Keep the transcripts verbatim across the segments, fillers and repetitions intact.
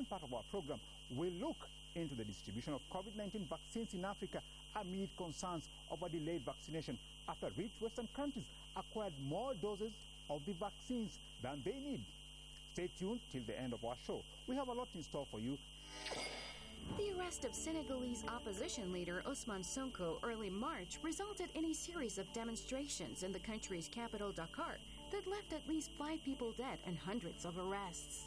second part of our program, we'll look into the distribution of COVID nineteen vaccines in Africa amid concerns over delayed vaccination after rich Western countries acquired more doses of the vaccines than they need. Stay tuned till the end of our show. We have a lot in store for you. The arrest of Senegalese opposition leader Ousmane Sonko early March resulted in a series of demonstrations in the country's capital, Dakar, that left at least five people dead and hundreds of arrests.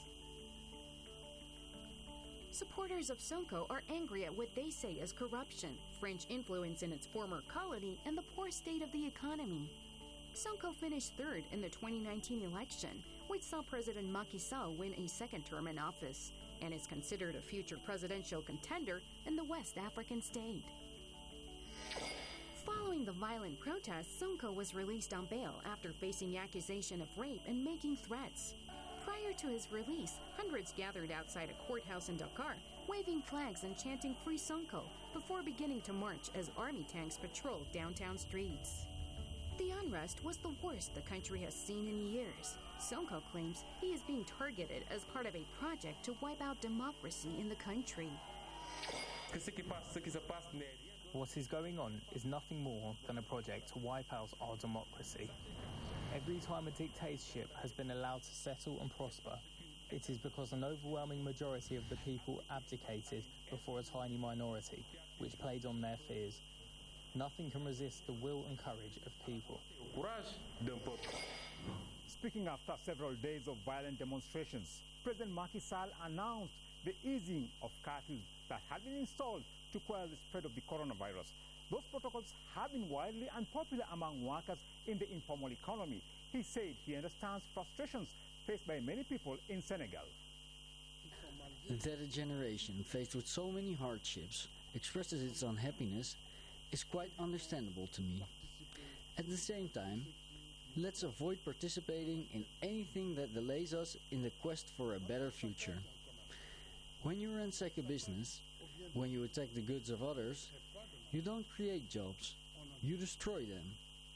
Supporters of Sonko are angry at what they say is corruption, French influence in its former colony, and the poor state of the economy. Sonko finished third in the twenty nineteen election, which saw President Macky Sall win a second term in office, and is considered a future presidential contender in the West African state. Following the violent protests, Sonko was released on bail after facing accusation of rape and making threats. Prior to his release, hundreds gathered outside a courthouse in Dakar, waving flags and chanting "Free Sonko," before beginning to march as army tanks patrolled downtown streets. The unrest was the worst the country has seen in years. Sonko claims he is being targeted as part of a project to wipe out democracy in the country. What is going on is nothing more than a project to wipe out our democracy. Every time a dictatorship has been allowed to settle and prosper, it is because an overwhelming majority of the people abdicated before a tiny minority, which played on their fears. Nothing can resist the will and courage of people. Speaking after several days of violent demonstrations, President Macky Sall announced the easing of curfews that had been installed to quell the spread of the coronavirus. Those protocols have been widely unpopular among workers in the informal economy. He said he understands frustrations faced by many people in Senegal. That a generation faced with so many hardships expresses its unhappiness is quite understandable to me. At the same time, let's avoid participating in anything that delays us in the quest for a better future. When you ransack a business, when you attack the goods of others, you don't create jobs, you destroy them.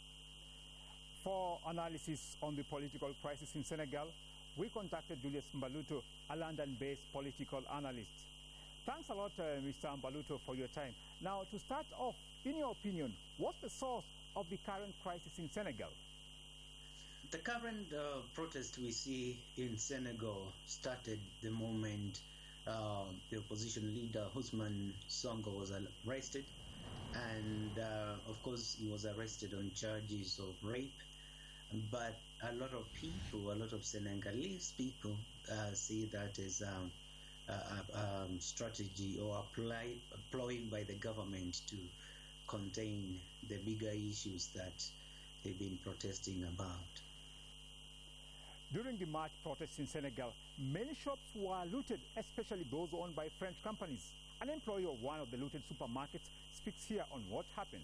For analysis on the political crisis in Senegal, we contacted Julius Mbaluto, a London-based political analyst. Thanks a lot, uh, Mister Mbaluto, for your time. Now, to start off, in your opinion, what's the source of the current crisis in Senegal? The current uh, protest we see in Senegal started the moment uh, the opposition leader Ousmane Sonko was arrested, and uh, of course he was arrested on charges of rape. But a lot of people, a lot of Senegalese people uh, see that as um, a, a um, strategy or apply, employed by the government to contain the bigger issues that they've been protesting about. During the March protests in Senegal, many shops were looted, especially those owned by French companies. An employee of one of the looted supermarkets speaks here on what happened.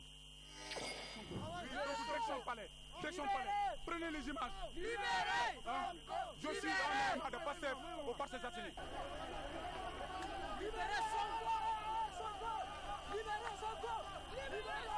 Prenez les images. Libérez! Je suis en train de passer au passage d'Athénée. Libérez Sonko! Sonko! Libérez Sonko! Libérez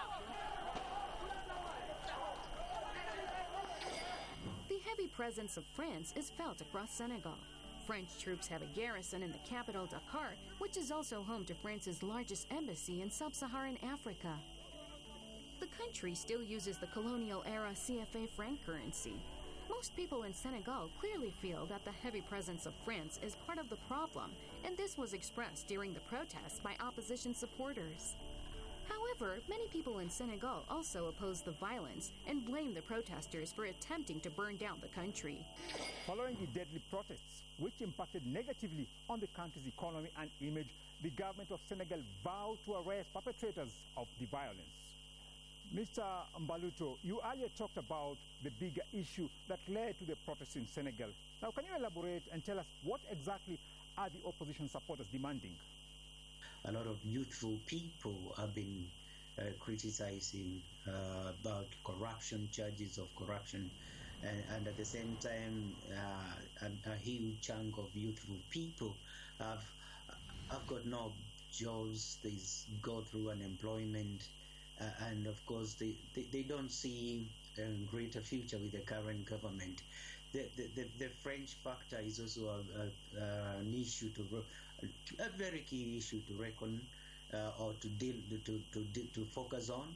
Sonko! The heavy presence of France is felt across Senegal. French troops have a garrison in the capital, Dakar, which is also home to France's largest embassy in sub-Saharan Africa. The country still uses the colonial-era C F A franc currency. Most people in Senegal clearly feel that the heavy presence of France is part of the problem, and this was expressed during the protests by opposition supporters. However, many people in Senegal also oppose the violence and blame the protesters for attempting to burn down the country. Following the deadly protests, which impacted negatively on the country's economy and image, the government of Senegal vowed to arrest perpetrators of the violence. Mister Mbaluto, you earlier talked about the bigger issue that led to the protests in Senegal. Now, can you elaborate and tell us what exactly are the opposition supporters demanding? A lot of youthful people have been uh, criticizing uh, about corruption, charges of corruption, and, and at the same time, uh, a, a huge chunk of youthful people have, have got no jobs. They go through unemployment. Uh, and of course, they, they, they don't see a greater future with the current government. the, the, the, the French factor is also a, a, uh, an issue to a very key issue to reckon uh, or to deal to, to to focus on.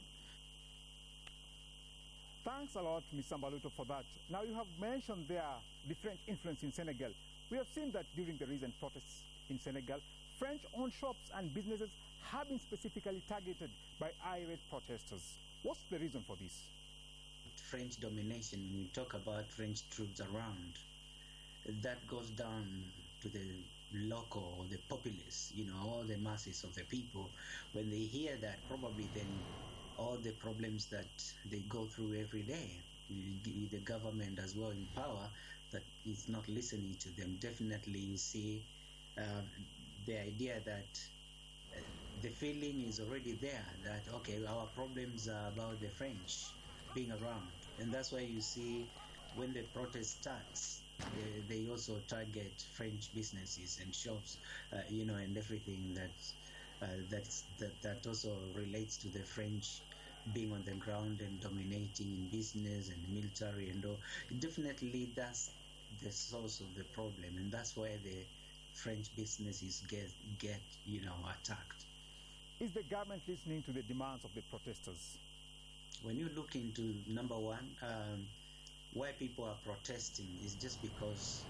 Thanks a lot, Mister Mbaluto, for that. Now, you have mentioned there the French influence in Senegal. We have seen that during the recent protests in Senegal, French-owned shops and businesses have been specifically targeted by irate protesters. What's the reason for this? French domination, when you talk about French troops around, that goes down to the local, or the populace, you know, all the masses of the people. When they hear that, probably then all the problems that they go through every day, with the government as well in power, that is not listening to them. Definitely you see uh, the idea that uh, the feeling is already there that, okay, our problems are about the French being around. And that's why you see when the protest starts, they, they also target French businesses and shops, uh, you know, and everything that, uh, that's, that that also relates to the French being on the ground and dominating in business and military and all. Definitely that's the source of the problem, and that's why the French businesses get, get you know, attacked. Is the government listening to the demands of the protesters? When you look into, number one, um, why people are protesting is just because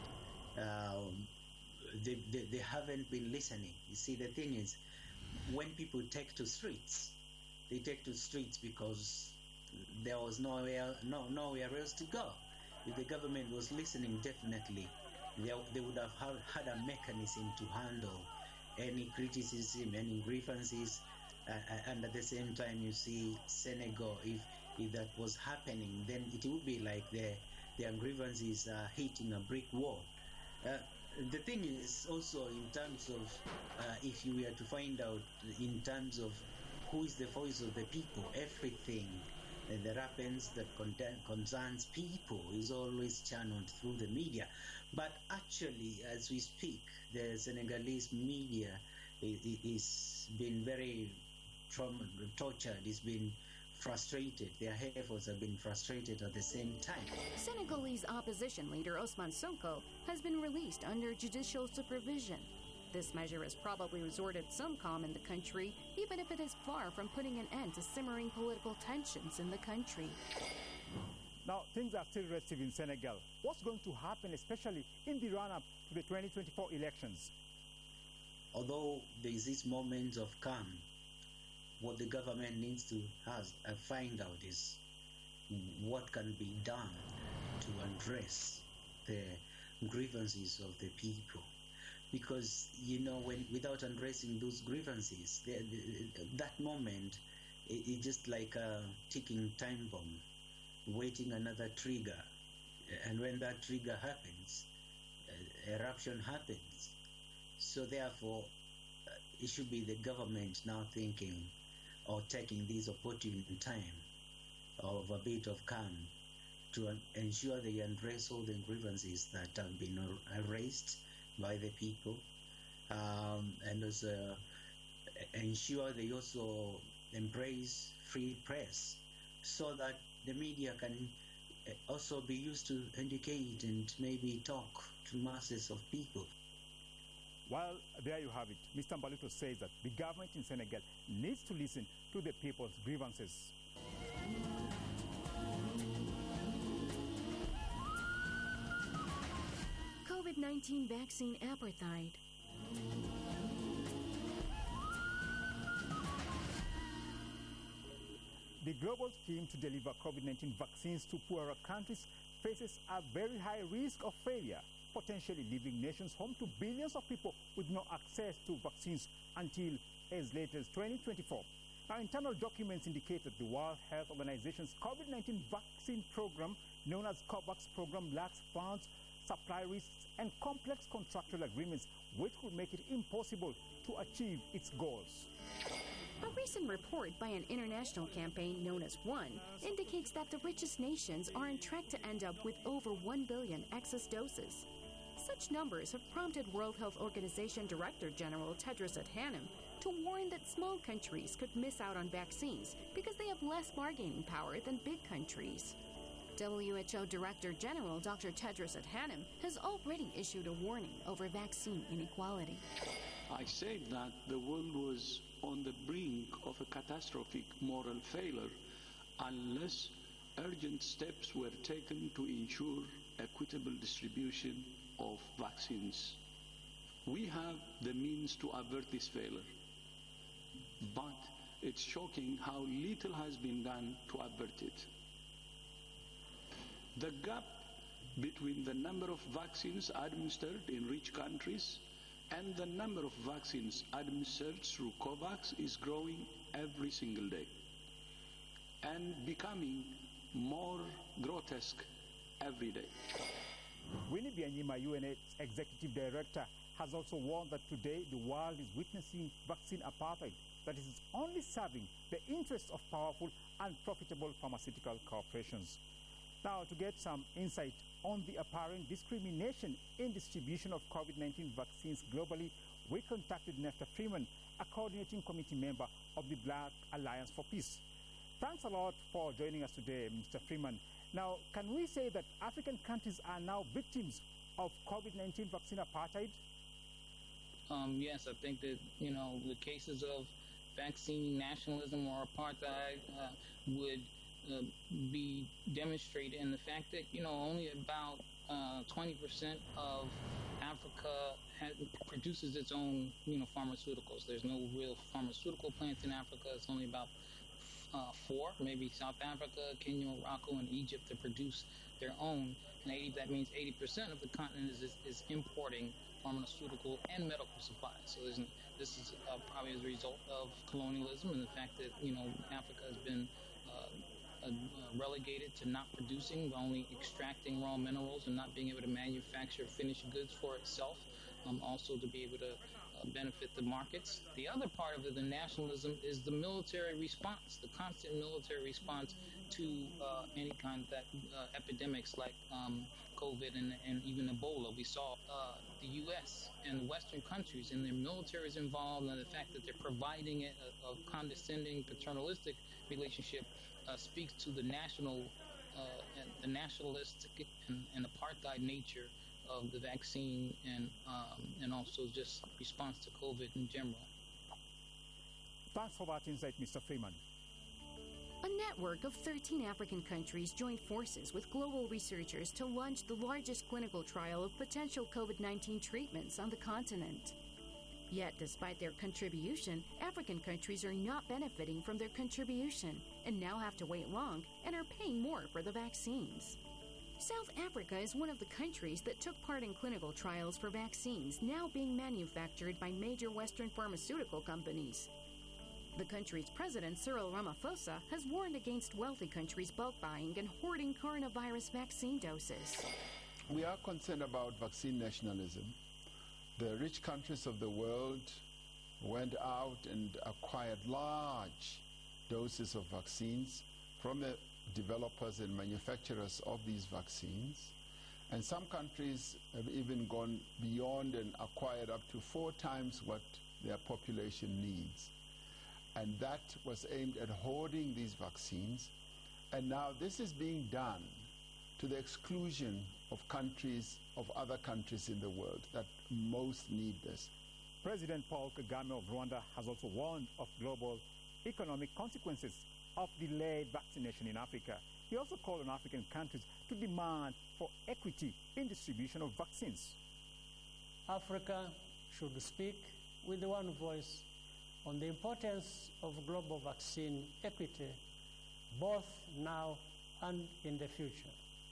um, they, they, they haven't been listening. You see, the thing is, when people take to streets, they take to streets because there was nowhere, no, nowhere else to go. If the government was listening, definitely, they, they would have had a mechanism to handle any criticism, any grievances, uh, and at the same time, you see Senegal, if, if that was happening, then it would be like their, their grievances are hitting a brick wall. Uh, the thing is also in terms of, uh, if you were to find out in terms of who is the voice of the people, everything that happens that concerns people is always channeled through the media. But actually, as we speak, the Senegalese media is, is been very trauma, tortured, it's been frustrated. Their efforts have been frustrated at the same time. Senegalese opposition leader Ousmane Sonko has been released under judicial supervision. This measure has probably restored some calm in the country, even if it is far from putting an end to simmering political tensions in the country. Now, things are still restive in Senegal. What's going to happen, especially in the run-up to the twenty twenty-four elections? Although there is this moment of calm, what the government needs to has, uh, find out is what can be done to address the grievances of the people. Because, you know, when without addressing those grievances, the, the, that moment is it, it just like a ticking time bomb, waiting another trigger. And when that trigger happens, uh, eruption happens. So therefore, uh, it should be the government now thinking or taking this opportune time of a bit of calm to uh, ensure they address all the grievances that have been erased by the people, um, and also ensure they also embrace free press so that the media can also be used to educate and maybe talk to masses of people. Well, there you have it. Mister Mbaluto says that the government in Senegal needs to listen to the people's grievances. COVID nineteen vaccine apartheid. The global scheme to deliver COVID nineteen vaccines to poorer countries faces a very high risk of failure, potentially leaving nations home to billions of people with no access to vaccines until as late as twenty twenty-four. Now, internal documents indicate that the World Health Organization's COVID nineteen vaccine program, known as COVAX program, lacks funds, supply risks, and complex contractual agreements, which could make it impossible to achieve its goals. A recent report by an international campaign known as ONE indicates that the richest nations are on track to end up with over one billion excess doses. Such numbers have prompted World Health Organization Director General Tedros Adhanom to warn that small countries could miss out on vaccines because they have less bargaining power than big countries. W H O Director General Doctor Tedros Adhanom has already issued a warning over vaccine inequality. I said that the world was on the brink of a catastrophic moral failure unless urgent steps were taken to ensure equitable distribution of vaccines. We have the means to avert this failure, but it's shocking how little has been done to avert it. The gap between the number of vaccines administered in rich countries and the number of vaccines administered through COVAX is growing every single day and becoming more grotesque every day. Winnie Byanyima, U N Aid's Executive Director, has also warned that today the world is witnessing vaccine apartheid that is only serving the interests of powerful and profitable pharmaceutical corporations. Now, to get some insight on the apparent discrimination in distribution of COVID nineteen vaccines globally, we contacted Nesta Freeman, a coordinating committee member of the Black Alliance for Peace. Thanks a lot for joining us today, Mister Freeman. Now, can we say that African countries are now victims of COVID nineteen vaccine apartheid? Um, yes, I think that, you know, the cases of vaccine nationalism or apartheid uh, would uh, be demonstrated in the fact that, you know, only about uh, twenty percent of Africa has, produces its own, you know, pharmaceuticals. There's no real pharmaceutical plants in Africa. It's only about uh, four, maybe South Africa, Kenya, Morocco, and Egypt that produce their own. And eighty, that means eighty percent of the continent is, is, is importing pharmaceutical and medical supplies. So there's, this is uh, probably as a result of colonialism and the fact that, you know, Africa has been uh, uh, relegated to not producing, but only extracting raw minerals and not being able to manufacture finished goods for itself, um, also to be able to uh, benefit the markets. The other part of it, the nationalism, is the military response, the constant military response to uh, any kind of that, uh, epidemics like um, COVID and, and even Ebola. We saw uh, the U S and Western countries and their militaries involved, and the fact that they're providing it a, a condescending, paternalistic relationship uh, speaks to the national, uh, and the nationalistic and, and apartheid nature of the vaccine, and um, and also just response to COVID in general. Thanks for that insight, Mister Freeman. A network of thirteen African countries joined forces with global researchers to launch the largest clinical trial of potential COVID nineteen treatments on the continent. Yet, despite their contribution, African countries are not benefiting from their contribution and now have to wait long and are paying more for the vaccines. South Africa is one of the countries that took part in clinical trials for vaccines now being manufactured by major Western pharmaceutical companies. The country's president, Cyril Ramaphosa, has warned against wealthy countries bulk buying and hoarding coronavirus vaccine doses. We are concerned about vaccine nationalism. The rich countries of the world went out and acquired large doses of vaccines from the developers and manufacturers of these vaccines. And some countries have even gone beyond and acquired up to four times what their population needs. And that was aimed at hoarding these vaccines. And now this is being done to the exclusion of countries, of other countries in the world that most need this. President Paul Kagame of Rwanda has also warned of global economic consequences of delayed vaccination in Africa. He also called on African countries to demand for equity in distribution of vaccines. Africa should speak with one voice on the importance of global vaccine equity, both now and in the future.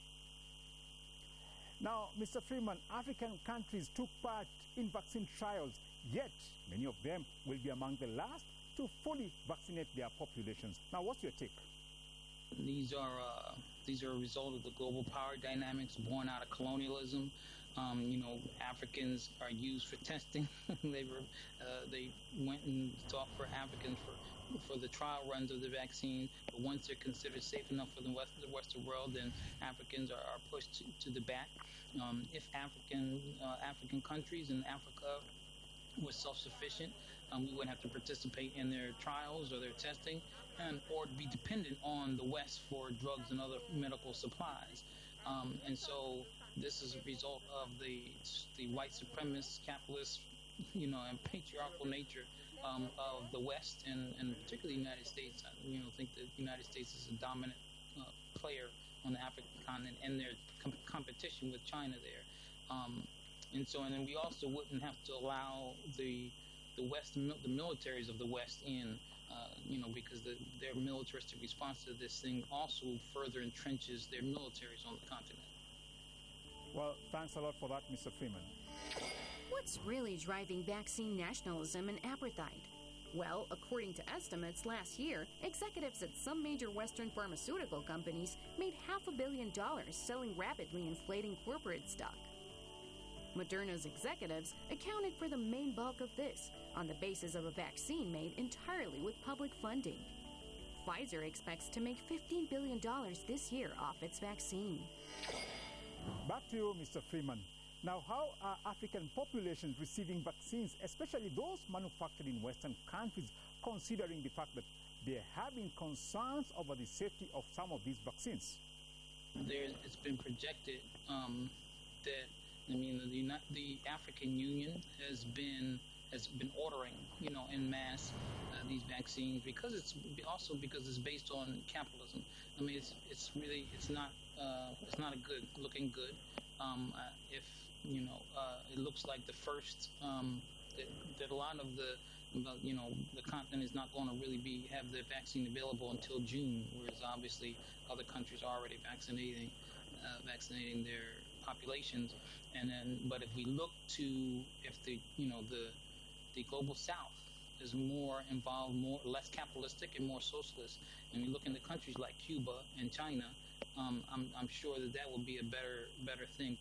Now, Mister Freeman, African countries took part in vaccine trials, yet many of them will be among the last to fully vaccinate their populations. Now, what's your take? These are uh, these are a result of the global power dynamics born out of colonialism. Um, you know, Africans are used for testing. they were uh, they went and sought for Africans for for the trial runs of the vaccine. But once they're considered safe enough for the West, the Western world, then Africans are, are pushed to, to the back. Um, if African uh, African countries in Africa was self-sufficient. Um, we wouldn't have to participate in their trials or their testing, and or be dependent on the West for drugs and other medical supplies. Um, and so this is a result of the the white supremacist, capitalist, you know, and patriarchal nature um, of the West, and, and particularly the United States. I, you know, think that the United States is a dominant uh, player on the African continent, and their com- competition with China there. Um, and so, and then we also wouldn't have to allow the the West, the militaries of the West in, uh, you know, because the, their militaristic response to this thing also further entrenches their militaries on the continent. Well, thanks a lot for that, Mister Freeman. What's really driving vaccine nationalism and apartheid? Well, according to estimates last year, executives at some major Western pharmaceutical companies made half a billion dollars selling rapidly inflating corporate stock. Moderna's executives accounted for the main bulk of this on the basis of a vaccine made entirely with public funding. Pfizer expects to make fifteen billion dollars this year off its vaccine. Back to you, Mister Freeman. Now, how are African populations receiving vaccines, especially those manufactured in Western countries, considering the fact that they're having concerns over the safety of some of these vaccines? There, it's been projected um, that, I mean, the, Uni- the African Union has been has been ordering, you know, en masse uh, these vaccines because it's also because it's based on capitalism. I mean, it's it's really it's not uh, it's not a good looking good. Um, uh, if you know, uh, it looks like the first um, that, that a lot of the you know the continent is not going to really be have the vaccine available until June, whereas obviously other countries are already vaccinating uh, vaccinating their populations. And then, but if we look to if the you know the the global South is more involved, more less capitalistic and more socialist, and we look into countries like Cuba and China, um, I'm, I'm sure that that will be a better better thing.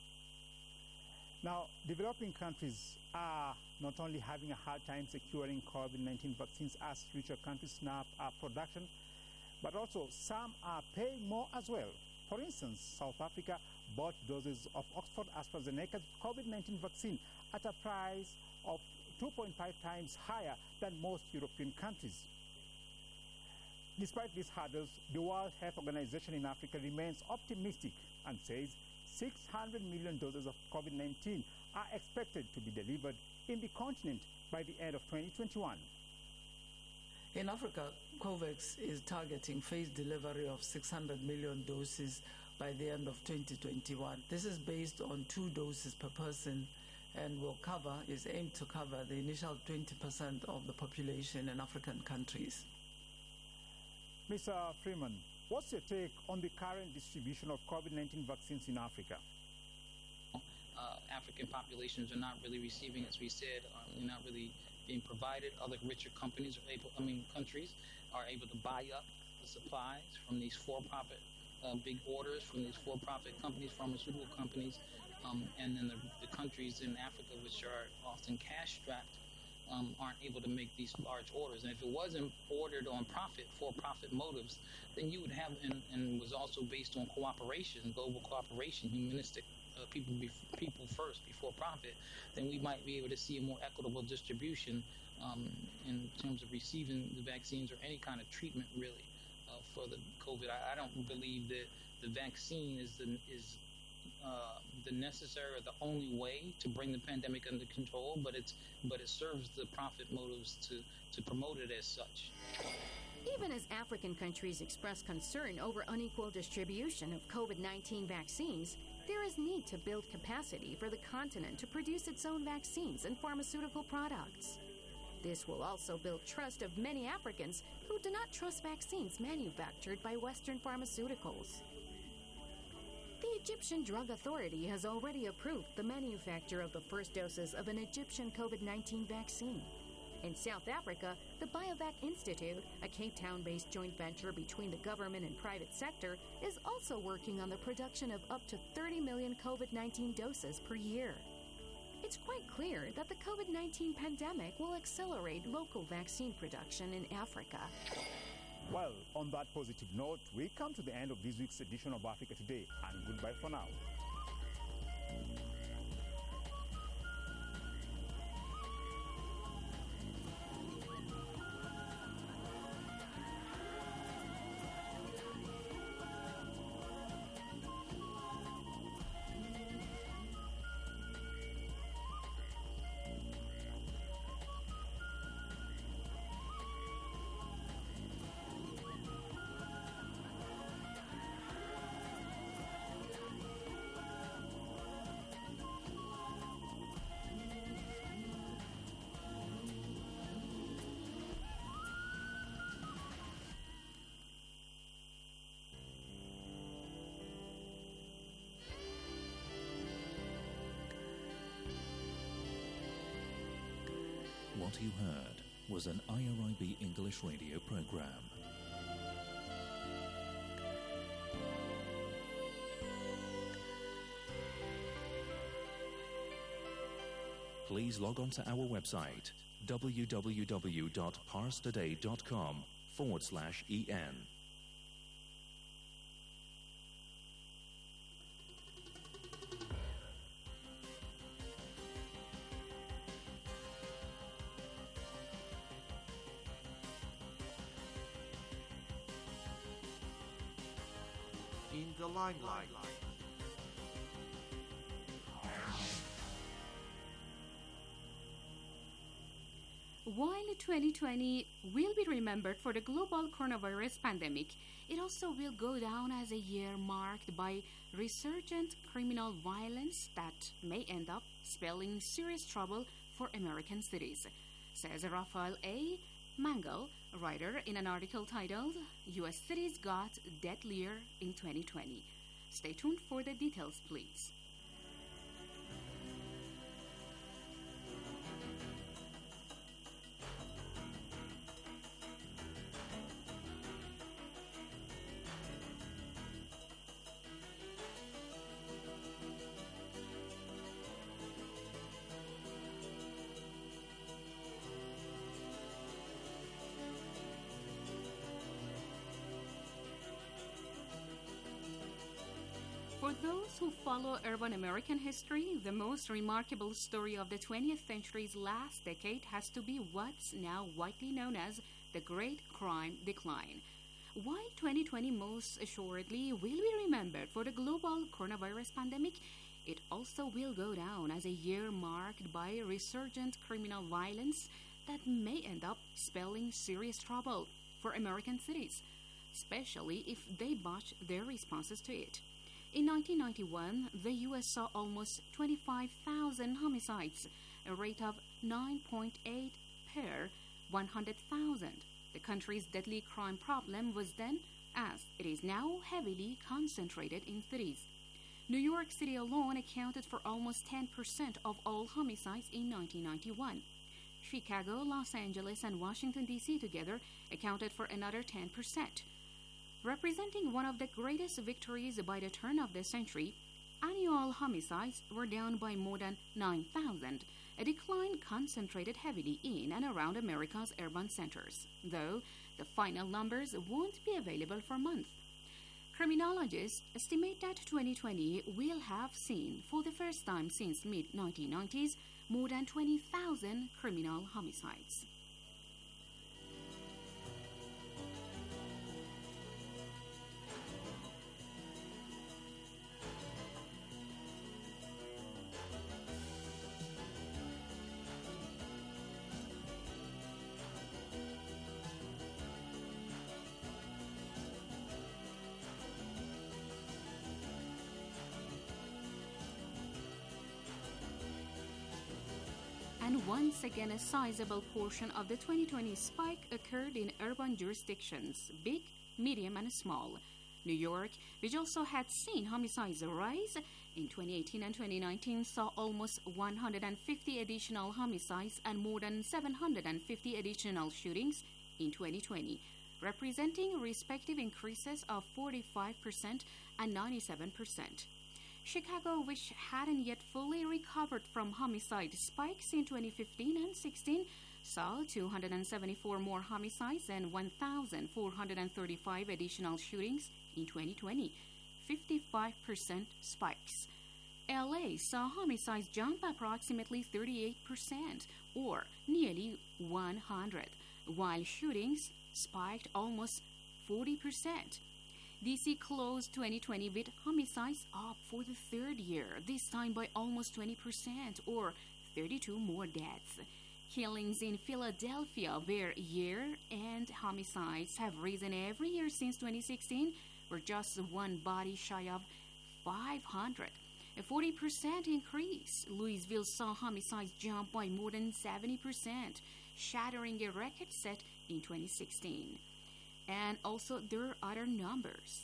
Now, developing countries are not only having a hard time securing COVID nineteen vaccines as richer countries snap up production, but also some are paying more as well. For instance, South Africa bought doses of Oxford AstraZeneca COVID nineteen vaccine at a price of two point five times higher than most European countries. Despite these hurdles, the World Health Organization in Africa remains optimistic and says six hundred million doses of COVID nineteen are expected to be delivered in the continent by the end of twenty twenty-one. In Africa, COVAX is targeting phased delivery of six hundred million doses by the end of twenty twenty-one. This is based on two doses per person and will cover, is aimed to cover the initial twenty percent of the population in African countries. Mister Freeman, what's your take on the current distribution of COVID nineteen vaccines in Africa? Uh, African populations are not really receiving, as we said, um, not really being provided. Other richer companies are able, I mean, countries are able to buy up the supplies from these for-profit uh, big orders from these for-profit companies, pharmaceutical companies, um, and then the, the countries in Africa, which are often cash-strapped, um, aren't able to make these large orders. And if it wasn't ordered on profit, for-profit motives, then you would have, and, and was also based on cooperation, global cooperation, humanistic uh, people be, people first before profit, then we might be able to see a more equitable distribution um, in terms of receiving the vaccines or any kind of treatment, really, uh, for the COVID. I, I don't believe that the vaccine is the is uh, the necessary or the only way to bring the pandemic under control, but it's but it serves the profit motives to to promote it as such. Even as African countries express concern over unequal distribution of COVID nineteen vaccines, there is need to build capacity for the continent to produce its own vaccines and pharmaceutical products. This will also build trust of many Africans who do not trust vaccines manufactured by Western pharmaceuticals. The Egyptian Drug Authority has already approved the manufacture of the first doses of an Egyptian COVID nineteen vaccine. In South Africa, the BioVac Institute, a Cape Town-based joint venture between the government and private sector, is also working on the production of up to thirty million COVID nineteen doses per year. It's quite clear that the COVID nineteen pandemic will accelerate local vaccine production in Africa. Well, on that positive note, we come to the end of this week's edition of Africa Today, and goodbye for now. What you heard was an I R I B English radio program. Please log on to our website w w w dot pars today dot com forward slash en. In the limelight. While twenty twenty will be remembered for the global coronavirus pandemic, it also will go down as a year marked by resurgent criminal violence that may end up spelling serious trouble for American cities, says Rafael A. Mangle, writer in an article titled U S Cities Got Deadlier in twenty twenty. Stay tuned for the details, please. For those who follow urban American history, the most remarkable story of the twentieth century's last decade has to be what's now widely known as the Great Crime Decline. While twenty twenty most assuredly will be remembered for the global coronavirus pandemic, it also will go down as a year marked by resurgent criminal violence that may end up spelling serious trouble for American cities, especially if they botch their responses to it. In nineteen ninety-one, the U S saw almost twenty-five thousand homicides, a rate of nine point eight per one hundred thousand. The country's deadly crime problem was then, as it is now, heavily concentrated in cities. New York City alone accounted for almost ten percent of all homicides in nineteen ninety-one. Chicago, Los Angeles, and Washington, D C together accounted for another ten percent. Representing one of the greatest victories by the turn of the century, annual homicides were down by more than nine thousand, a decline concentrated heavily in and around America's urban centers, though the final numbers won't be available for months. Criminologists estimate that twenty twenty will have seen, for the first time since mid nineteen nineties, more than twenty thousand criminal homicides. And once again, a sizable portion of the twenty twenty spike occurred in urban jurisdictions, big, medium, and small. New York, which also had seen homicides rise in twenty eighteen and twenty nineteen, saw almost one hundred fifty additional homicides and more than seven hundred fifty additional shootings in twenty twenty, representing respective increases of forty-five percent and ninety-seven percent. Chicago, which hadn't yet fully recovered from homicide spikes in twenty fifteen and sixteen, saw two hundred seventy-four more homicides and one thousand four hundred thirty-five additional shootings in twenty twenty, fifty-five percent spikes. L A saw homicides jump approximately thirty-eight percent, or nearly one hundred, while shootings spiked almost forty percent. D C closed twenty twenty with homicides up for the third year, this time by almost twenty percent, or thirty-two more deaths. Killings in Philadelphia, where year-end homicides have risen every year since twenty sixteen, were just one body shy of five hundred, a forty percent increase. Louisville saw homicides jump by more than seventy percent, shattering a record set in twenty sixteen. And also, there are other numbers.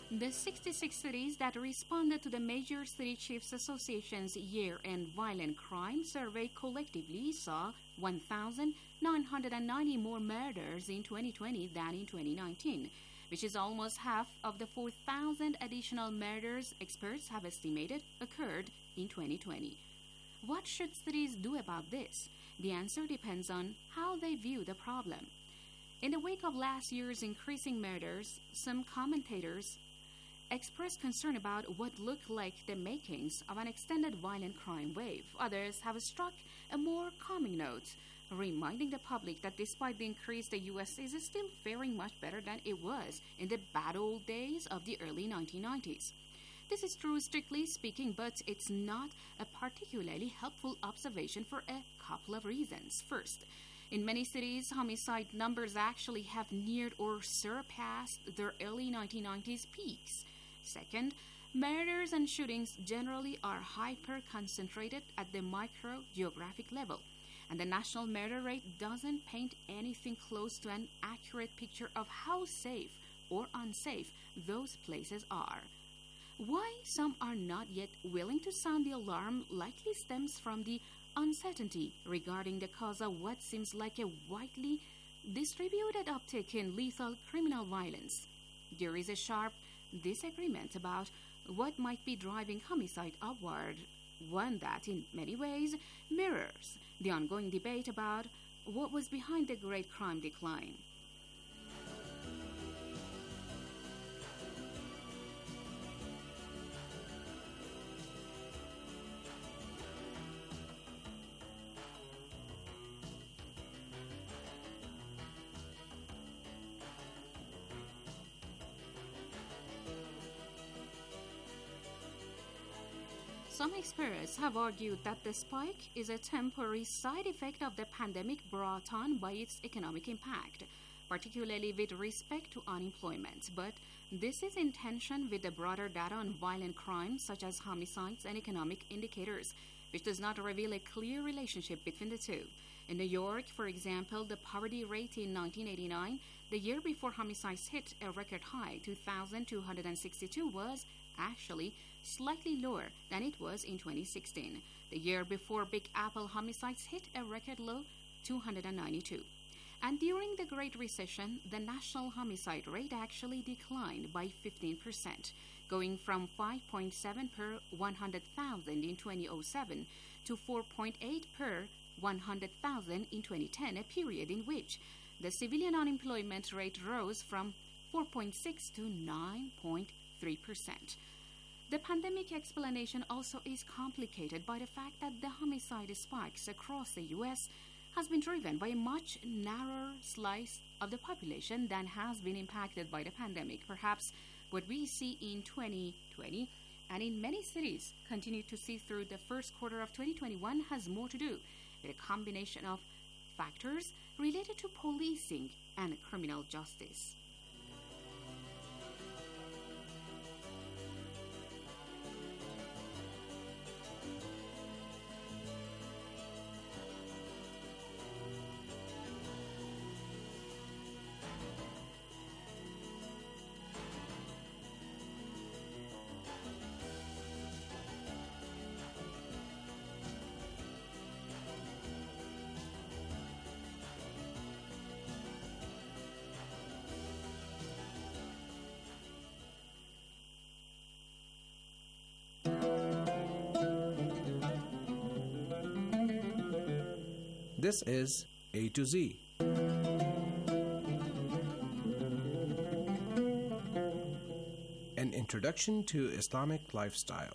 The sixty-six cities that responded to the Major City Chiefs Association's year-end violent crime survey collectively saw one thousand nine hundred ninety more murders in twenty twenty than in twenty nineteen, which is almost half of the four thousand additional murders experts have estimated occurred in twenty twenty. What should cities do about this? The answer depends on how they view the problem. In the wake of last year's increasing murders, some commentators expressed concern about what looked like the makings of an extended violent crime wave. Others have struck a more calming note, reminding the public that despite the increase, the U S is still faring much better than it was in the bad old days of the early nineteen nineties. This is true strictly speaking, but it's not a particularly helpful observation for a couple of reasons. First, in many cities, homicide numbers actually have neared or surpassed their early nineteen nineties peaks. Second, murders and shootings generally are hyper-concentrated at the micro-geographic level, and the national murder rate doesn't paint anything close to an accurate picture of how safe or unsafe those places are. Why some are not yet willing to sound the alarm likely stems from the uncertainty regarding the cause of what seems like a widely distributed uptick in lethal criminal violence. There is a sharp disagreement about what might be driving homicide upward, one that in many ways mirrors the ongoing debate about what was behind the great crime decline. Some experts have argued that the spike is a temporary side effect of the pandemic brought on by its economic impact, particularly with respect to unemployment. But this is in tension with the broader data on violent crimes such as homicides and economic indicators, which does not reveal a clear relationship between the two. In New York, for example, the poverty rate in nineteen eighty-nine, the year before homicides hit a record high, two thousand two hundred sixty-two, was actually slightly lower than it was in twenty sixteen. The year before Big Apple homicides hit a record low, two hundred ninety-two. And during the Great Recession, the national homicide rate actually declined by fifteen percent, going from five point seven per one hundred thousand in two thousand seven to four point eight per one hundred thousand in twenty ten, a period in which the civilian unemployment rate rose from four point six to nine point three percent. The pandemic explanation also is complicated by the fact that the homicide spikes across the U S has been driven by a much narrower slice of the population than has been impacted by the pandemic. Perhaps what we see in twenty twenty and in many cities continue to see through the first quarter of twenty twenty-one has more to do with a combination of factors related to policing and criminal justice. This is A to Z. An introduction to Islamic lifestyle.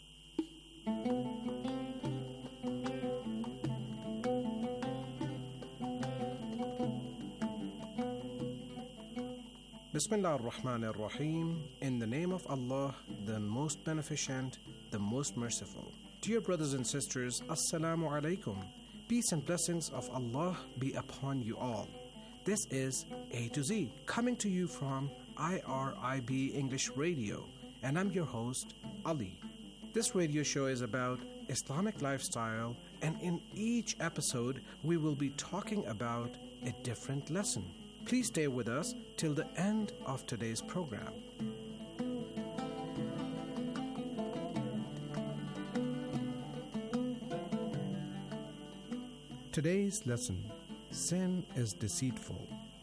Bismillah ar-Rahman ar-Rahim. In the name of Allah, the most beneficent, the most merciful. Dear brothers and sisters, Assalamu alaikum. Peace and blessings of Allah be upon you all. This is A to Z, coming to you from I R I B English Radio, and I'm your host, Ali. This radio show is about Islamic lifestyle, and in each episode, we will be talking about a different lesson. Please stay with us till the end of today's program. Today's lesson: sin is deceitful.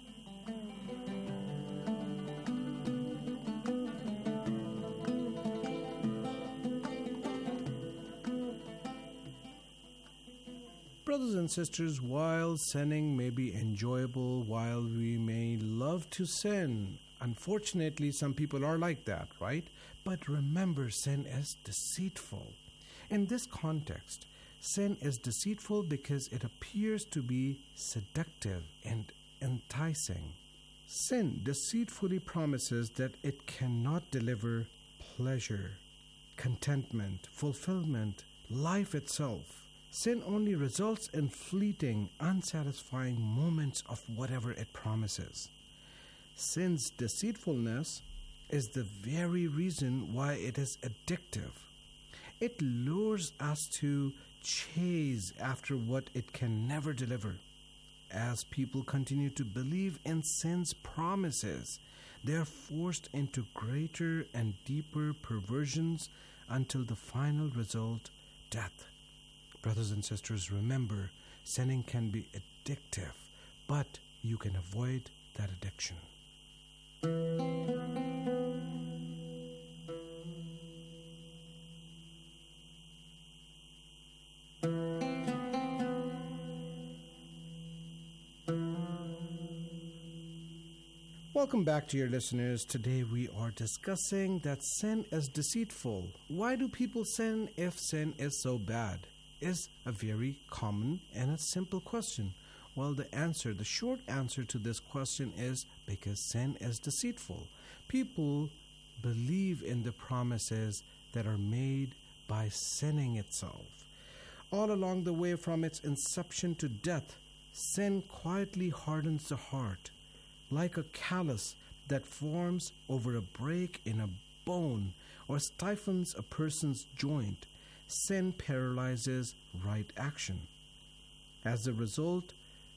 Brothers and sisters, while sinning may be enjoyable, while we may love to sin, unfortunately some people are like that, right? But remember, sin is deceitful. In this context, sin is deceitful because it appears to be seductive and enticing. Sin deceitfully promises that it cannot deliver pleasure, contentment, fulfillment, life itself. Sin only results in fleeting, unsatisfying moments of whatever it promises. Sin's deceitfulness is the very reason why it is addictive. It lures us to chase after what it can never deliver. As people continue to believe in sin's promises, they are forced into greater and deeper perversions until the final result, death. Brothers and sisters, remember, sinning can be addictive, but you can avoid that addiction. Welcome back, dear listeners. Today we are discussing that sin is deceitful. Why do people sin if sin is so bad? Is a very common and a simple question. Well, the answer, the short answer to this question is because sin is deceitful. People believe in the promises that are made by sinning itself. All along the way from its inception to death, sin quietly hardens the heart, like a callus that forms over a break in a bone or stifles a person's joint. Sin paralyzes right action. As a result,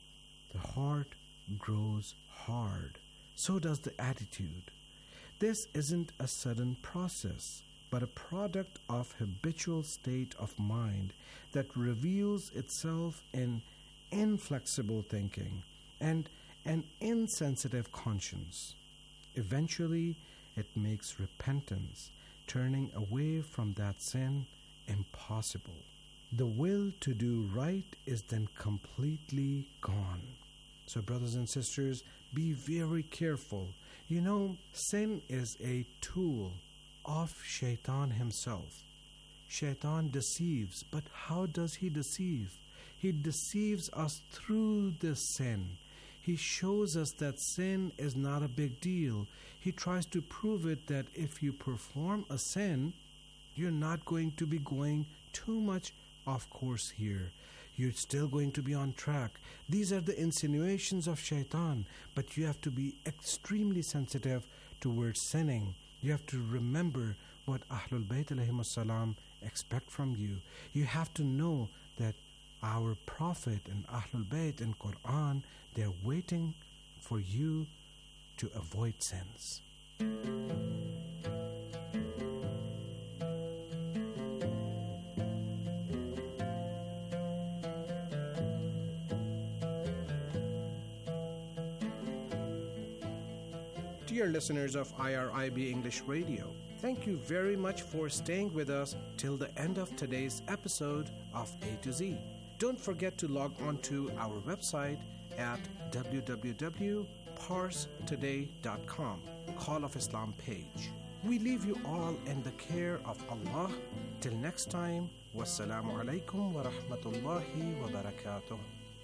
the heart grows hard. So does the attitude. This isn't a sudden process, but a product of habitual state of mind that reveals itself in inflexible thinking and an insensitive conscience. Eventually, it makes repentance, turning away from that sin, impossible. The will to do right is then completely gone. So, brothers and sisters, be very careful. You know, sin is a tool of Shaitan himself. Shaitan deceives, but how does he deceive? He deceives us through the sin. He shows us that sin is not a big deal. He tries to prove it that if you perform a sin, you're not going to be going too much off course here. You're still going to be on track. These are the insinuations of Shaitan, but you have to be extremely sensitive towards sinning. You have to remember what Ahlul Bayt alayhim as-salam expect from you. You have to know that our Prophet and Ahlul Bayt and Quran, they're waiting for you to avoid sins. Dear listeners of I R I B English Radio, thank you very much for staying with us till the end of today's episode of A to Z. Don't forget to log on to our website at w w w dot pars today dot com, Call of Islam page. We leave you all in the care of Allah. Till next time, wassalamu alaikum wa rahmatullahi wa barakatuh.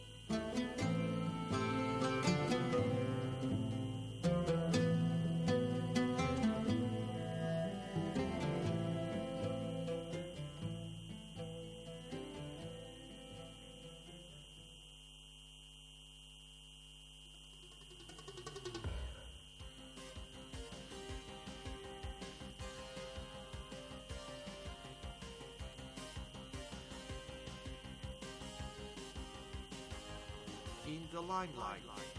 In the limelight.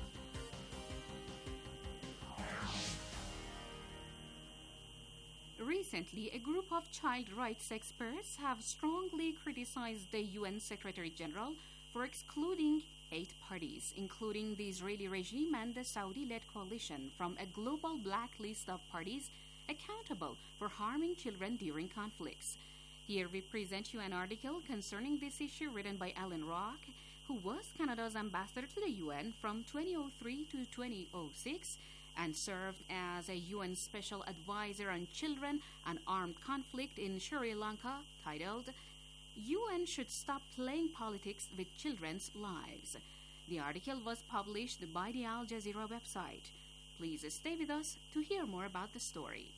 Recently, a group of child rights experts have strongly criticized the U N Secretary General for excluding eight parties, including the Israeli regime and the Saudi-led coalition, from a global blacklist of parties accountable for harming children during conflicts. Here we present you an article concerning this issue written by Alan Rock, who was Canada's ambassador to the U N from twenty oh three to twenty oh six and served as a U N Special Advisor on Children and Armed Conflict in Sri Lanka, titled U N Should Stop Playing Politics with Children's Lives. The article was published by the Al Jazeera website. Please stay with us to hear more about the story.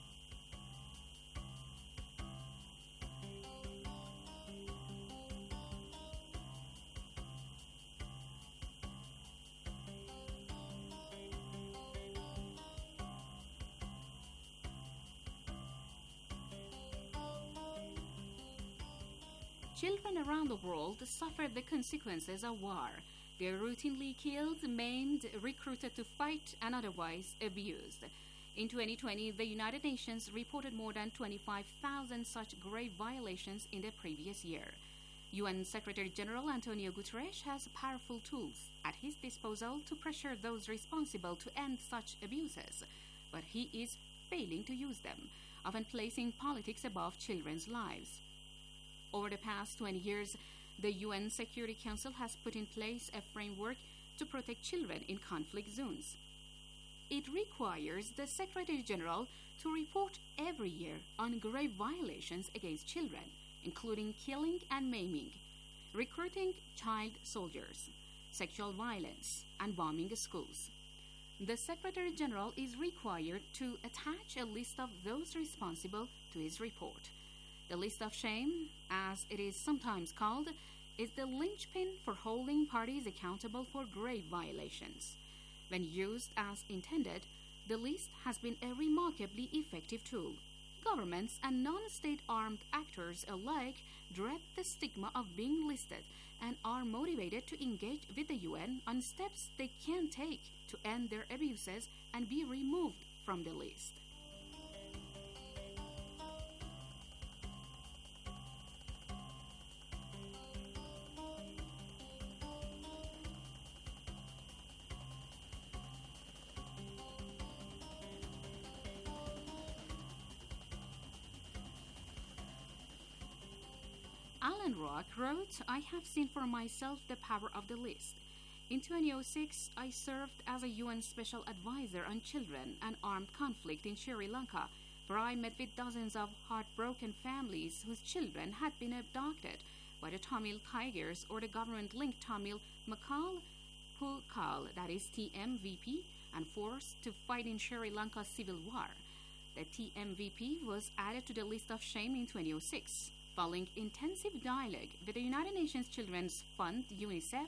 Children around the world suffer the consequences of war. They are routinely killed, maimed, recruited to fight, and otherwise abused. In twenty twenty, the United Nations reported more than twenty-five thousand such grave violations in the previous year. U N Secretary General Antonio Guterres has powerful tools at his disposal to pressure those responsible to end such abuses, but he is failing to use them, often placing politics above children's lives. Over the past twenty years, the U N Security Council has put in place a framework to protect children in conflict zones. It requires the Secretary General to report every year on grave violations against children, including killing and maiming, recruiting child soldiers, sexual violence, and bombing schools. The Secretary General is required to attach a list of those responsible to his report. The list of shame, as it is sometimes called, is the linchpin for holding parties accountable for grave violations. When used as intended, the list has been a remarkably effective tool. Governments and non-state armed actors alike dread the stigma of being listed and are motivated to engage with the U N on steps they can take to end their abuses and be removed from the list. Alan Rock wrote, "I have seen for myself the power of the list. In twenty oh six, I served as a U N Special Advisor on Children and Armed Conflict in Sri Lanka, where I met with dozens of heartbroken families whose children had been abducted by the Tamil Tigers or the government-linked Tamil Makkal Pulkal, that is T M V P, and forced to fight in Sri Lanka's civil war. The T M V P was added to the list of shame in twenty oh six. Following intensive dialogue with the United Nations Children's Fund, UNICEF,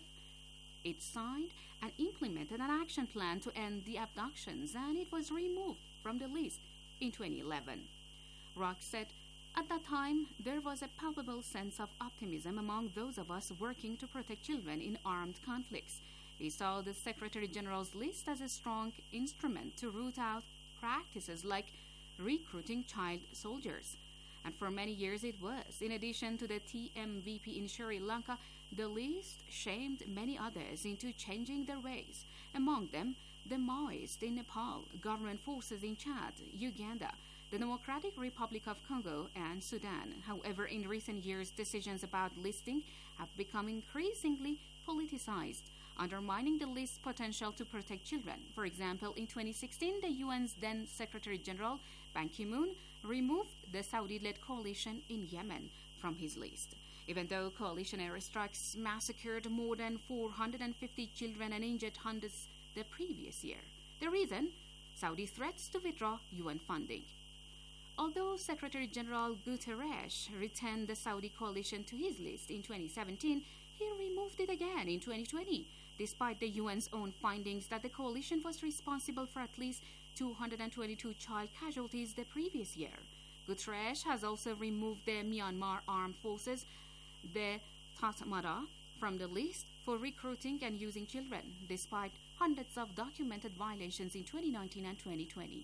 it signed and implemented an action plan to end the abductions, and it was removed from the list in twenty eleven. Rock said, "At that time, there was a palpable sense of optimism among those of us working to protect children in armed conflicts. We saw the Secretary General's list as a strong instrument to root out practices like recruiting child soldiers. And for many years it was. In addition to the T M V P in Sri Lanka, the list shamed many others into changing their ways. Among them, the Maoists in Nepal, government forces in Chad, Uganda, the Democratic Republic of Congo, and Sudan. However, in recent years, decisions about listing have become increasingly politicized, undermining the list's potential to protect children. For example, in twenty sixteen, the U N's then Secretary General, Ban Ki-moon, removed the Saudi-led coalition in Yemen from his list, even though coalition airstrikes massacred more than four hundred fifty children and injured hundreds the previous year. The reason? Saudi threats to withdraw U N funding. Although Secretary General Guterres returned the Saudi coalition to his list in twenty seventeen, he removed it again in twenty twenty, despite the U N's own findings that the coalition was responsible for at least two hundred twenty-two child casualties the previous year. Guterres has also removed the Myanmar Armed Forces, the Tatmadaw, from the list for recruiting and using children, despite hundreds of documented violations in twenty nineteen and twenty twenty.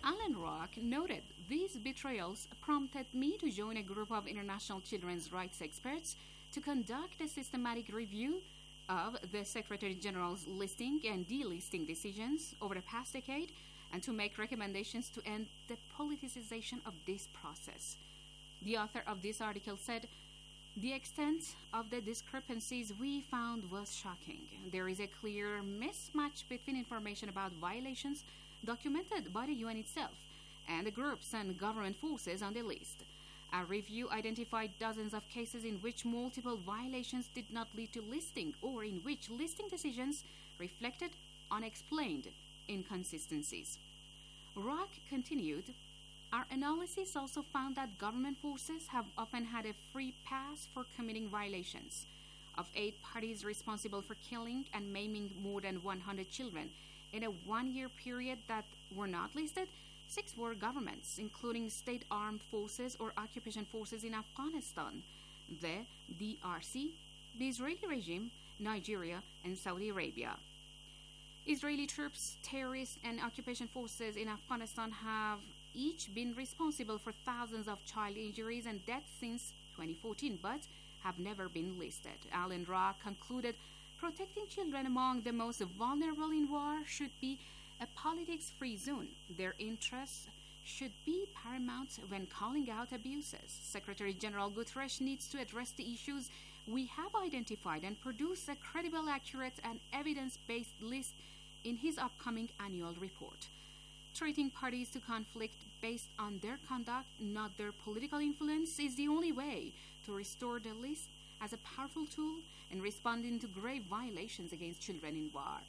Alan Rock noted these betrayals prompted me to join a group of international children's rights experts to conduct a systematic review of the Secretary General's listing and delisting decisions over the past decade and to make recommendations to end the politicization of this process. The author of this article said, "The extent of the discrepancies we found was shocking. There is a clear mismatch between information about violations documented by the U N itself and the groups and government forces on the list. Our review identified dozens of cases in which multiple violations did not lead to listing or in which listing decisions reflected unexplained inconsistencies." Rock continued, "Our analysis also found that government forces have often had a free pass for committing violations. Of eight parties responsible for killing and maiming more than one hundred children in a one-year period that were not listed, six were governments, including state armed forces or occupation forces in Afghanistan, the D R C, the Israeli regime, Nigeria, and Saudi Arabia. Israeli troops, terrorists, and occupation forces in Afghanistan have each been responsible for thousands of child injuries and deaths since twenty fourteen, but have never been listed." Alan Rock concluded, "Protecting children among the most vulnerable in war should be a politics-free zone. Their interests should be paramount when calling out abuses. Secretary General Guterres needs to address the issues we have identified and produce a credible, accurate, and evidence-based list in his upcoming annual report. Treating parties to conflict based on their conduct, not their political influence, is the only way to restore the list as a powerful tool in responding to grave violations against children in war."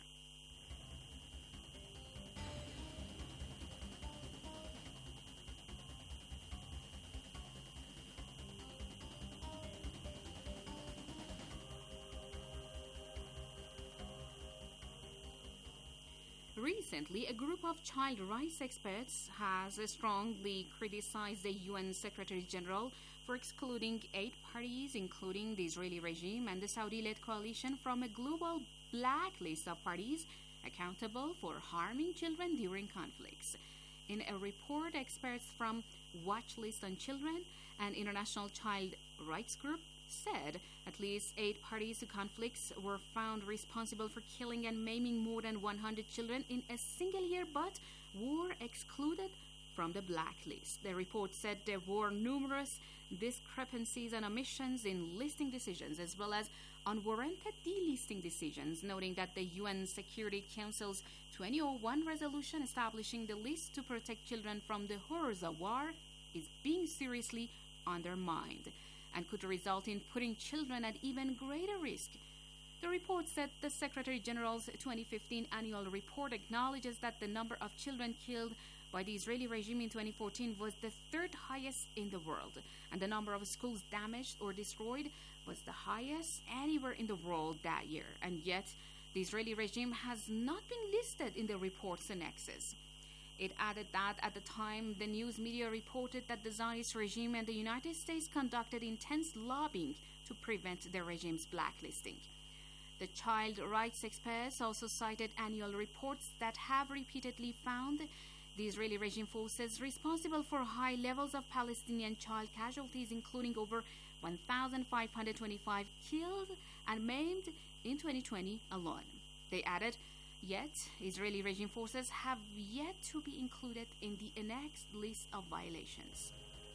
Recently, a group of child rights experts has strongly criticized the U N Secretary General for excluding eight parties, including the Israeli regime and the Saudi-led coalition, from a global blacklist of parties accountable for harming children during conflicts. In a report, experts from Watch List on Children, an international child rights group, said at least eight parties to conflicts were found responsible for killing and maiming more than one hundred children in a single year, but were excluded from the blacklist. The report said there were numerous discrepancies and omissions in listing decisions, as well as unwarranted delisting decisions, noting that the U N Security Council's twenty oh one resolution establishing the list to protect children from the horrors of war is being seriously undermined and could result in putting children at even greater risk. The report said the Secretary General's twenty fifteen annual report acknowledges that the number of children killed by the Israeli regime in twenty fourteen was the third highest in the world, and the number of schools damaged or destroyed was the highest anywhere in the world that year. And yet, the Israeli regime has not been listed in the report's annexes. It added that at the time, the news media reported that the Zionist regime and the United States conducted intense lobbying to prevent the regime's blacklisting. The child rights experts also cited annual reports that have repeatedly found the Israeli regime forces responsible for high levels of Palestinian child casualties, including over one thousand five hundred twenty-five killed and maimed in twenty twenty alone. They added, yet Israeli regime forces have yet to be included in the annexed list of violations.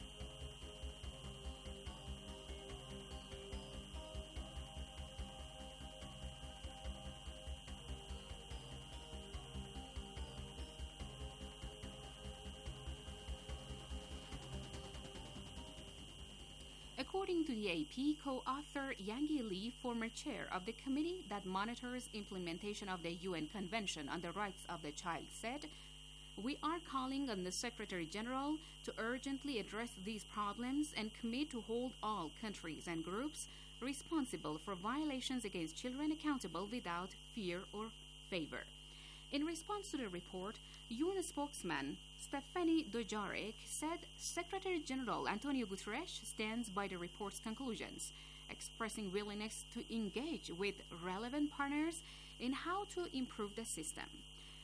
According to the A P, co-author Yangi Lee, former chair of the committee that monitors implementation of the U N Convention on the Rights of the Child, said, "We are calling on the Secretary General to urgently address these problems and commit to hold all countries and groups responsible for violations against children accountable without fear or favor." In response to the report, U N spokesman Stephanie Dujarric said Secretary General Antonio Guterres stands by the report's conclusions, expressing willingness to engage with relevant partners in how to improve the system.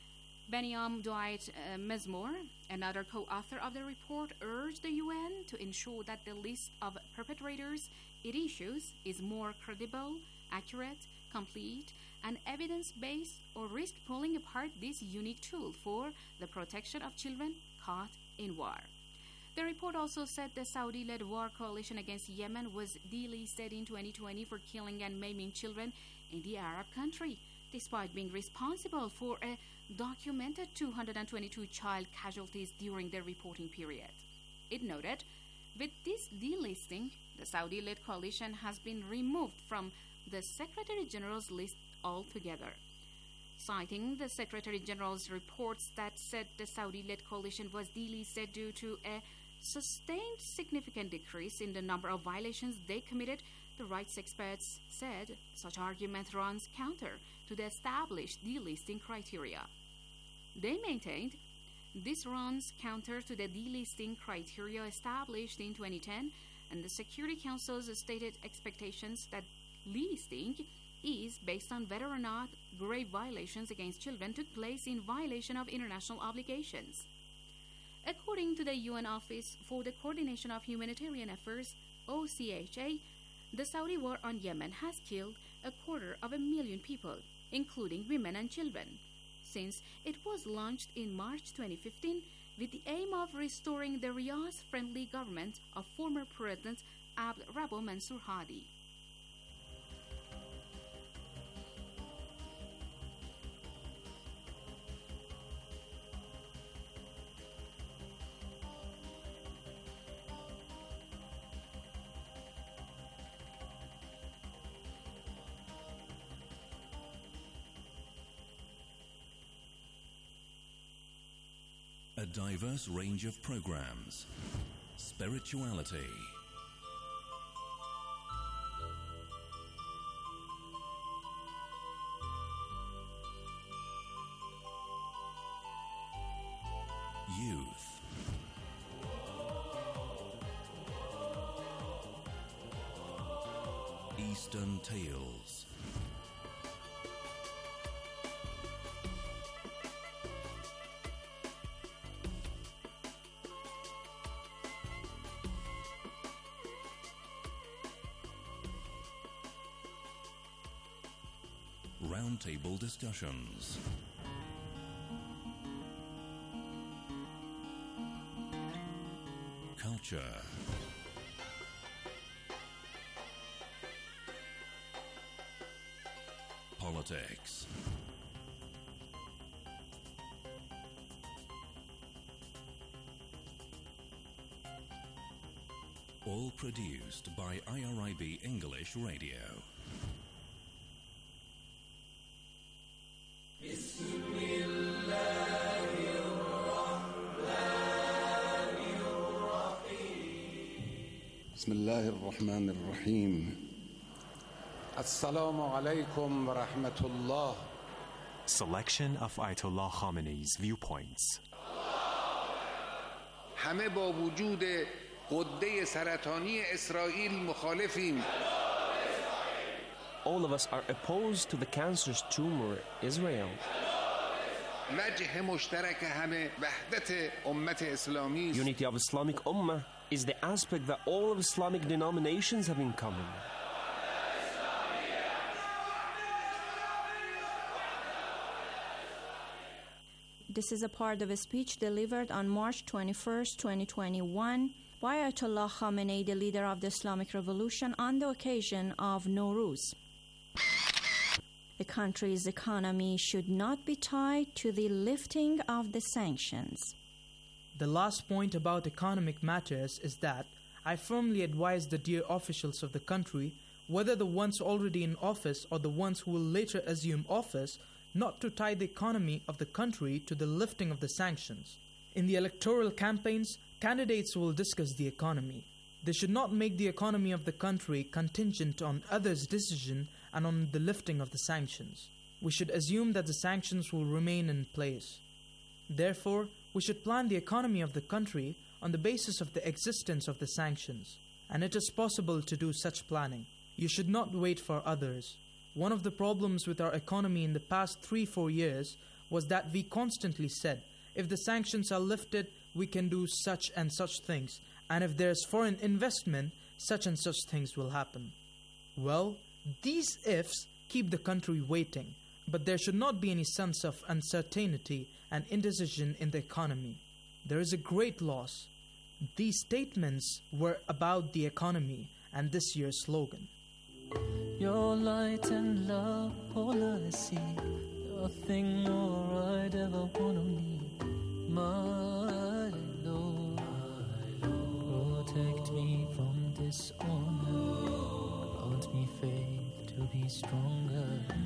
Beniam Dwight uh, Mesmore, another co-author of the report, urged the U N to ensure that the list of perpetrators it issues is more credible, accurate, complete, and evidence-based, or risk pulling apart this unique tool for the protection of children caught in war. The report also said the Saudi-led war coalition against Yemen was delisted in twenty twenty for killing and maiming children in the Arab country, despite being responsible for a documented two hundred twenty-two child casualties during the reporting period. It noted, with this delisting, the Saudi-led coalition has been removed from the Secretary General's list altogether. Citing the Secretary General's reports that said the Saudi-led coalition was delisted due to a sustained significant decrease in the number of violations they committed, the rights experts said such argument runs counter to the established delisting criteria. They maintained this runs counter to the delisting criteria established in twenty ten and the Security Council's stated expectations that listing is based on whether or not grave violations against children took place in violation of international obligations. According to the U N Office for the Coordination of Humanitarian Affairs, O C H A, the Saudi war on Yemen has killed a quarter of a million people, including women and children, since it was launched in March twenty fifteen with the aim of restoring the Riyadh-friendly government of former President Abd Rabbo Mansour Hadi. A diverse range of programs, spirituality, youth, Eastern Tales, roundtable discussions, culture, politics, all produced by I R I B English Radio. بسم الله الرحمن الرحيم السلام عليكم ورحمة الله. Selection of Ayatollah Khamenei's viewpoints. همه با وجود غده سرطانی اسرائیل مخالفیم. All of us are opposed to the cancerous tumor Israel. وجه مشترک همه وحدت امت اسلامی. Unity of Islamic Ummah is the aspect that all of Islamic denominations have in common. This is a part of a speech delivered on March twenty-first, twenty twenty-one by Ayatollah Khamenei, the leader of the Islamic Revolution, on the occasion of Nowruz. The country's economy should not be tied to the lifting of the sanctions. The last point about economic matters is that I firmly advise the dear officials of the country, whether the ones already in office or the ones who will later assume office, not to tie the economy of the country to the lifting of the sanctions. In the electoral campaigns, candidates will discuss the economy. They should not make the economy of the country contingent on others' decision and on the lifting of the sanctions. We should assume that the sanctions will remain in place. Therefore, we should plan the economy of the country on the basis of the existence of the sanctions, and it is possible to do such planning. You should not wait for others. One of the problems with our economy in the past three, four years was that we constantly said, if the sanctions are lifted, we can do such and such things, and if there's foreign investment, such and such things will happen. Well, these ifs keep the country waiting, but there should not be any sense of uncertainty and indecision in the economy. There is a great loss. These statements were about the economy and this year's slogan. Your light and love, all I see, nothing more I'd ever want to need. My Lord, protect me from dishonor, grant me faith to be stronger.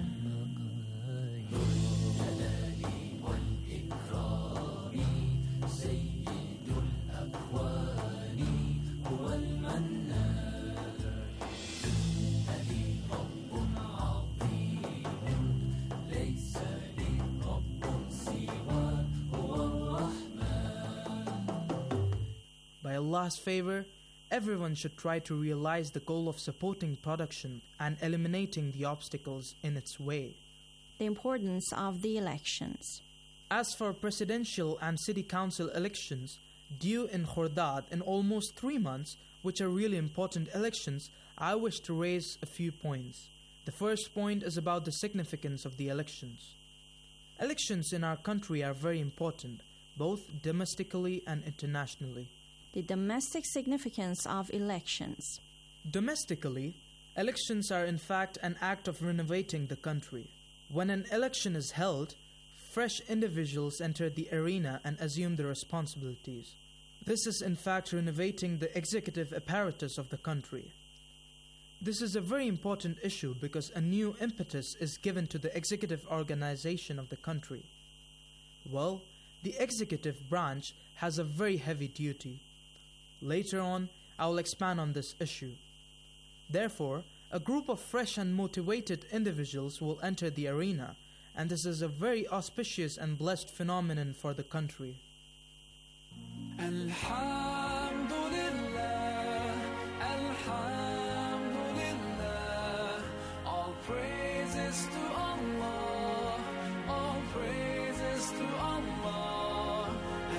By Allah's favor, everyone should try to realize the goal of supporting production and eliminating the obstacles in its way. The importance of the elections. As for presidential and city council elections, due in Khordad in almost three months, which are really important elections, I wish to raise a few points. The first point is about the significance of the elections. Elections in our country are very important, both domestically and internationally. The domestic significance of elections. Domestically, elections are in fact an act of renovating the country. When an election is held, fresh individuals enter the arena and assume their responsibilities. This is in fact renovating the executive apparatus of the country. This is a very important issue because a new impetus is given to the executive organization of the country. Well, the executive branch has a very heavy duty. Later on, I will expand on this issue. Therefore, a group of fresh and motivated individuals will enter the arena, and this is a very auspicious and blessed phenomenon for the country. Alhamdulillah, Alhamdulillah, all praises to Allah, all praises to Allah.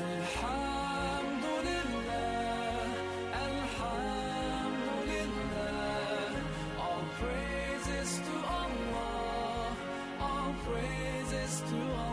Alhamdulillah, Alhamdulillah, all praises to Allah, all praises to Allah.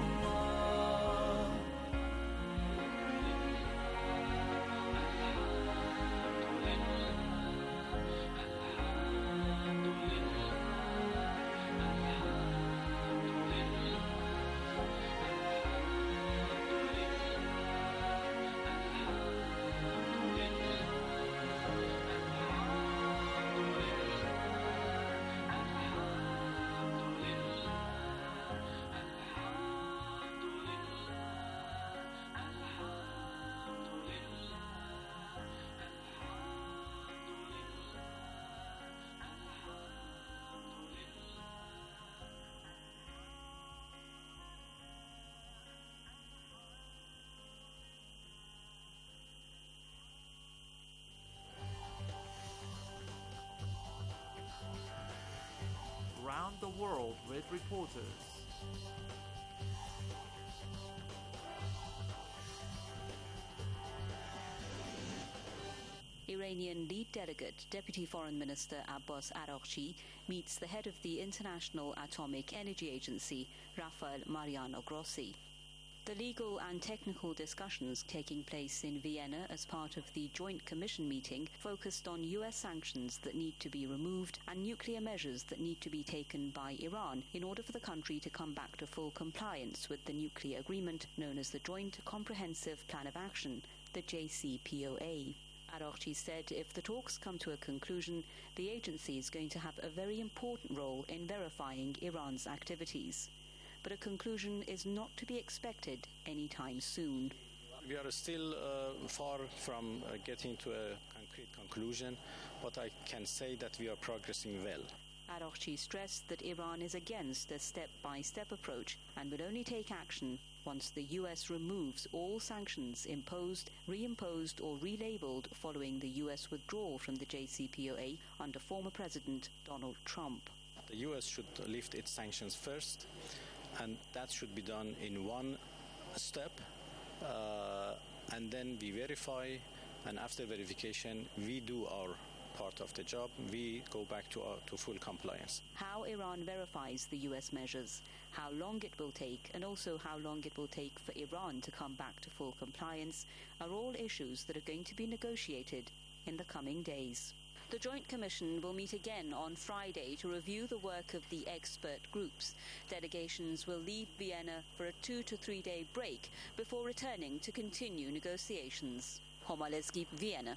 Around the world with reporters. Iranian lead delegate, Deputy Foreign Minister Abbas Araghchi, meets the head of the International Atomic Energy Agency, Rafael Mariano Grossi. The legal and technical discussions taking place in Vienna as part of the Joint Commission meeting focused on U S sanctions that need to be removed and nuclear measures that need to be taken by Iran in order for the country to come back to full compliance with the nuclear agreement known as the Joint Comprehensive Plan of Action, the J C P O A. Araghchi said if the talks come to a conclusion, the agency is going to have a very important role in verifying Iran's activities. But a conclusion is not to be expected anytime soon. We are still uh, far from uh, getting to a concrete conclusion, but I can say that we are progressing well. Araghchi stressed that Iran is against a step-by-step approach and will only take action once the U S removes all sanctions imposed, reimposed or relabeled following the U S withdrawal from the J C P O A under former President Donald Trump. The U S should lift its sanctions first, and that should be done in one step, uh, and then we verify, and after verification, we do our part of the job. We go back to, our, to full compliance. How Iran verifies the U S measures, how long it will take, and also how long it will take for Iran to come back to full compliance are all issues that are going to be negotiated in the coming days. The Joint Commission will meet again on Friday to review the work of the expert groups. Delegations will leave Vienna for a two to three day break before returning to continue negotiations. Homaleski, Vienna.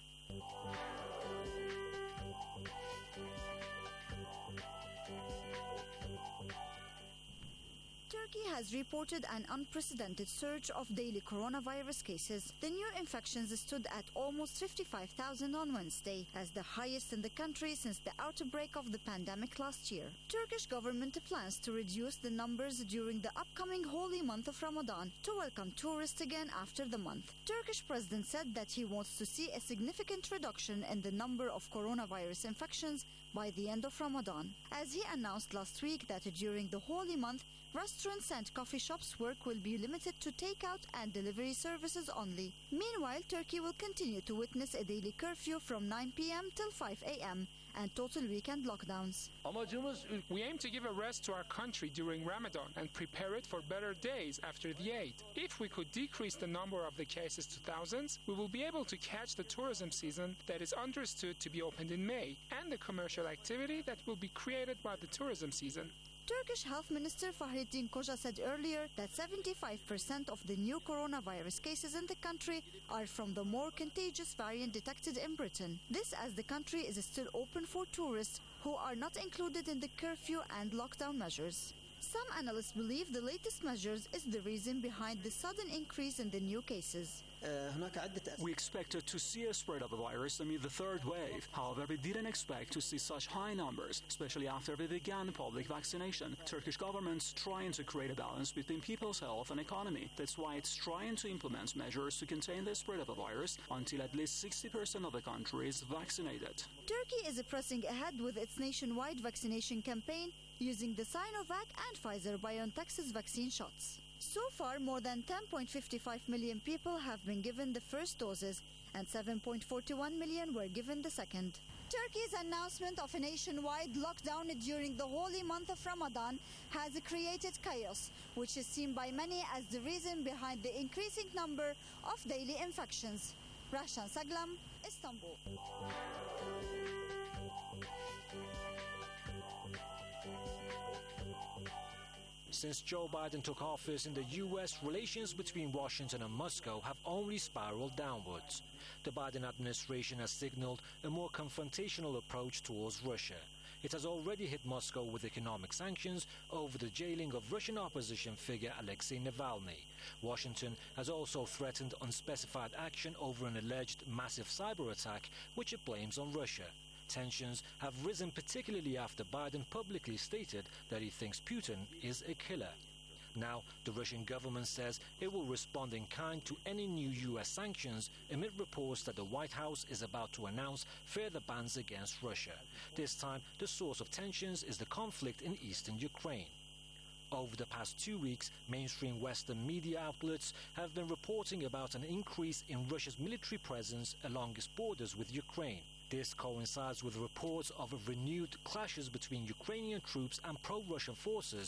Turkey has reported an unprecedented surge of daily coronavirus cases. The new infections stood at almost fifty-five thousand on Wednesday, as the highest in the country since the outbreak of the pandemic last year. Turkish government plans to reduce the numbers during the upcoming holy month of Ramadan to welcome tourists again after the month. Turkish president said that he wants to see a significant reduction in the number of coronavirus infections by the end of Ramadan, as he announced last week that during the holy month, restaurants and coffee shops' work will be limited to takeout and delivery services only. Meanwhile, Turkey will continue to witness a daily curfew from nine p.m. till five a.m. and total weekend lockdowns. We aim to give a rest to our country during Ramadan and prepare it for better days after the Eid. If we could decrease the number of the cases to thousands, we will be able to catch the tourism season that is understood to be opened in May and the commercial activity that will be created by the tourism season. Turkish Health Minister Fahrettin Koca said earlier that seventy-five percent of the new coronavirus cases in the country are from the more contagious variant detected in Britain. This as the country is still open for tourists who are not included in the curfew and lockdown measures. Some analysts believe the latest measures is the reason behind the sudden increase in the new cases. We expected to see a spread of the virus amid the third wave. However, we didn't expect to see such high numbers, especially after we began public vaccination. Turkish government's trying to create a balance between people's health and economy. That's why it's trying to implement measures to contain the spread of the virus until at least sixty percent of the country is vaccinated. Turkey is pressing ahead with its nationwide vaccination campaign using the Sinovac and Pfizer-BioNTech's vaccine shots. So far, more than ten point five five million people have been given the first doses and seven point four one million were given the second. Turkey's announcement of a nationwide lockdown during the holy month of Ramadan has created chaos, which is seen by many as the reason behind the increasing number of daily infections. Rashan Saglam, Istanbul. Since Joe Biden took office in the U S, relations between Washington and Moscow have only spiraled downwards. The Biden administration has signaled a more confrontational approach towards Russia. It has already hit Moscow with economic sanctions over the jailing of Russian opposition figure Alexei Navalny. Washington has also threatened unspecified action over an alleged massive cyber attack, which it blames on Russia. Tensions have risen particularly after Biden publicly stated that he thinks Putin is a killer. Now, the Russian government says it will respond in kind to any new U S sanctions amid reports that the White House is about to announce further bans against Russia. This time, the source of tensions is the conflict in eastern Ukraine. Over the past two weeks, mainstream Western media outlets have been reporting about an increase in Russia's military presence along its borders with Ukraine. This coincides with reports of renewed clashes between Ukrainian troops and pro-Russian forces